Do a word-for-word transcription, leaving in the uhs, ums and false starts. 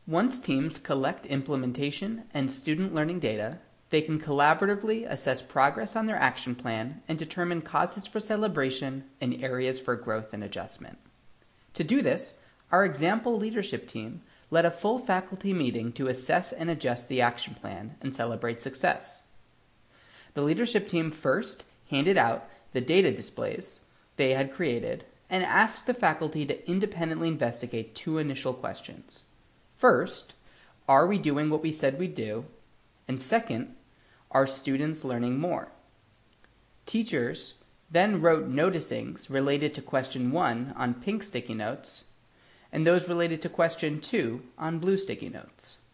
Once teams collect implementation and student learning data, they can collaboratively assess progress on their action plan and determine causes for celebration and areas for growth and adjustment. To do this, our example leadership team led a full faculty meeting to assess and adjust the action plan and celebrate success. The leadership team first handed out the data displays they had created and asked the faculty to independently investigate two initial questions. First, are we doing what we said we'd do? And second, are students learning more? Teachers then wrote noticings related to question one on pink sticky notes and those related to question two on blue sticky notes.